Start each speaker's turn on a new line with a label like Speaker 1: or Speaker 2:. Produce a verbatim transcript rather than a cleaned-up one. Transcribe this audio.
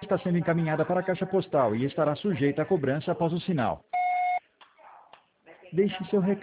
Speaker 1: está sendo encaminhada para a caixa postal e estará sujeita a cobrança após o sinal. Deixe seu recado.